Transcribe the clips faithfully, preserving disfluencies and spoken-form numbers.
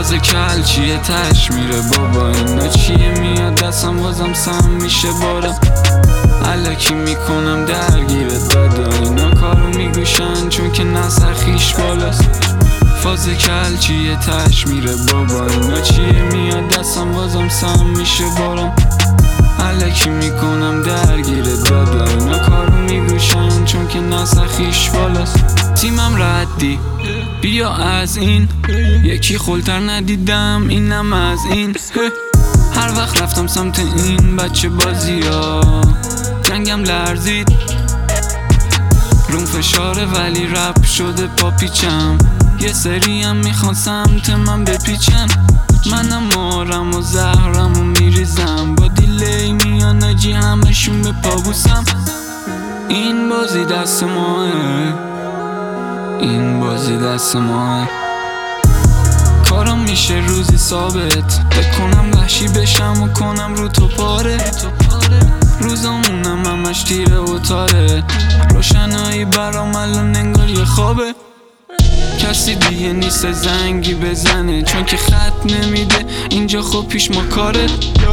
فاز کل چیه تش میره بابا، اینا چیه میاد دستم بازم سم میشه بارم. الکی میکنم درگیر دادا، اینا کارو میگوشن چون که نسخیش بالاست. فاز کل چیه تش میره بابا، اینا چیه میاد دستم بازم سم میشه بارم. الکی میکنم درگیر دادا، اینا کارو میگوشن چون که نسخیش بالاست. تیمم ردی بیا از این، یکی خلتر ندیدم اینم از این. هر وقت رفتم سمت این بچه بازی ها جنگم لرزید، روم فشاره ولی رپ شده پا پیچم. یه سری هم میخوان سمت من بپیچن، منم مارم و زهرم و میریزم. با دیلی میان آجی همشون به پا بوسم. این بازی دست ماه، این بازی دست ماه. کارم میشه روزی ثابت، بکنم وحشی بشم و کنم رو تو پاره. روزامونم همش تیره و تاره، روشنایی برام الان انگار یه خوابه. کسی دیگه نیست زنگی بزنه چون که خط نمیده اینجا، خب پیش ما کاره.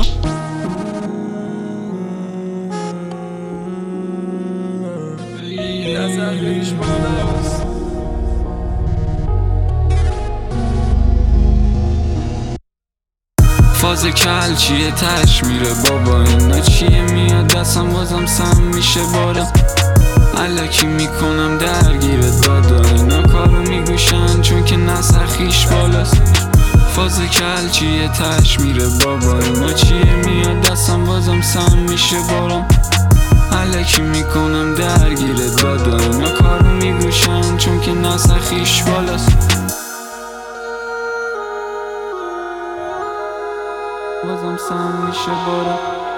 فاز کل چیه تش میره بابا، اینا چیه میاد دستم بازم سم میشه بارم. الکی میکنم درگیر دادا، اینا کارو میگوشن چون که نسخیش بالاست. فاز کل چیه تش میره بابا، اینا چیه میاد دستم بازم سم میشه بارم. الکی میکنم درگیر دادا، اینا کارو میگوشن چون که نسخیش بالاست. بازم سم میشه بارم.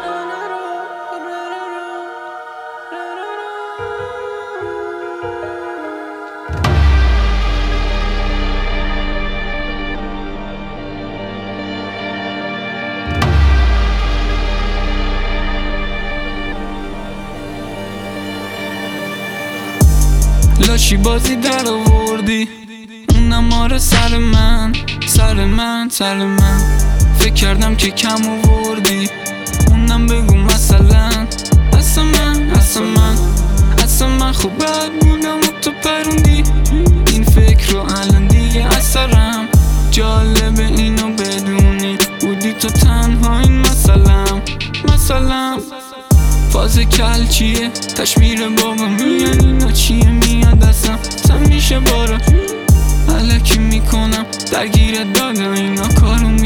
لاشی بازی در آوردی، اونم آره سر من سر من سر من. فکر کردم که کم آوردی، اونم بگو مثلا. اصلا من اصلا من اصلا من خوب بد بودم و تو پروندی این فکر رو الان دیگه اثرم. جالبه اینو بدونی بودی تو تنها این مثلا مثلا. فاز کل چیه تش میره بابا، میان اینا چیه میاد دستم سم میشه بارا. الکی میکنم درگیر دادا، اینا کارو